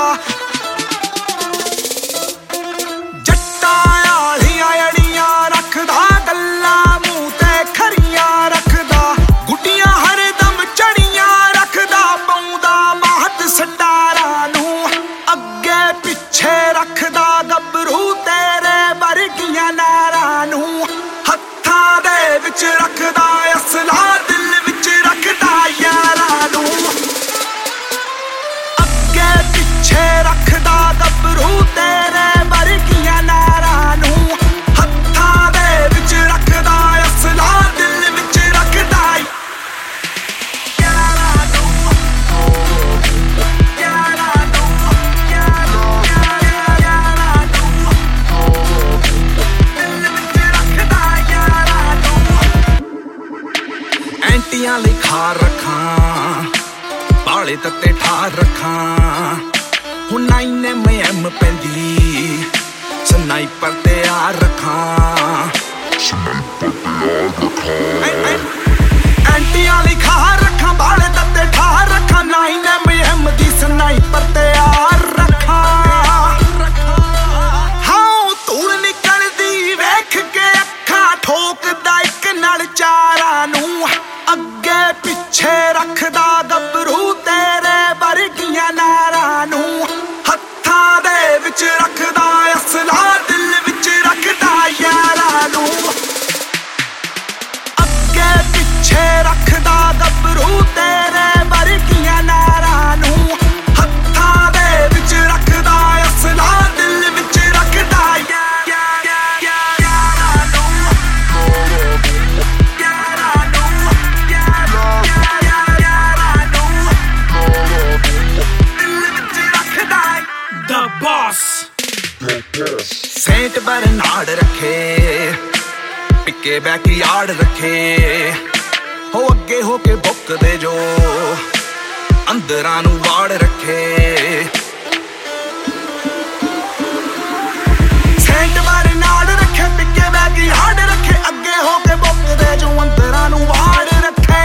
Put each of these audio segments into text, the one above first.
जट्टां आलियां अड़ियां रखदा, गल्लां मूंह ते खरियां रखदा, गुड्डियां हरदम चढ़ियां रखदा, पाउंदा महत सटारां नूं अग्गे पिछे रखदा, गभरू तेरे वर्गियां नारां नूं हत्थां दे विच रखदा, असला दिल विच रखदा यारां नूं अग्गे पिछे रखदा, गभरू तेरे वर्गियां नारां नूं हत्थां दे विच रखदा, असला दिल विच रखदा यारां नूं यारां नूं यारां नूं दिल विच रखदा यारां नूं एंटियां लई खार रखां, बाले तत्ते ठार रखां, हुण 9mm पैंदी स्नाइपर ते यार रखां, एंटियां लई खार रखां, बाले तत्ते ठार रखां, 9mm दी स्नाइपर ते यार रखां। हाँ धूल निकलदी वेख के अखां ठोकदा इक नाल चारां नूं अग्गे पिछे रखदा, गभरू तेरे वर्गियां नारां नूं हत्थां दे विच रखदा, असला दिल विच रखदा यारां नूं अग्गे पिछे रखदा, गभरू तेरे वर्गियां नारां नूं हत्थां दे विच रखदा, असला दिल विच रखदा यारां नूं यारां नूं यारां नूं दिल विच रखदा द बॉस। सेंट बरनार्ड रखे, पिके बैकयार्ड रखे, हो अगे हो के बुक दे जो अंदरां नूं वाड़ रखे, सेंट बरनार्ड रखे, पिके बैकयार्ड रखे, अगे हो के बुक दे जो अंदरां नूं वाड़ रखे,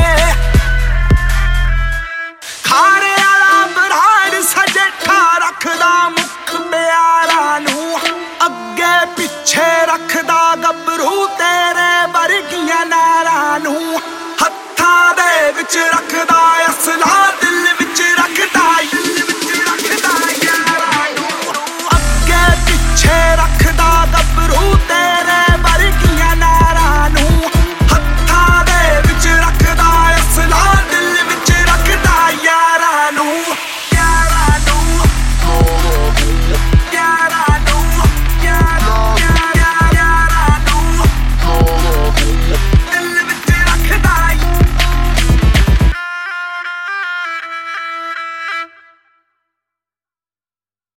खाने वाला बराड़ सजेठा रखदा, मुख प्यारां नूं अग्गे पिछे रखदा, गभरू तेरे वर्गियां नारां नूं हत्थां दे विच रखदा,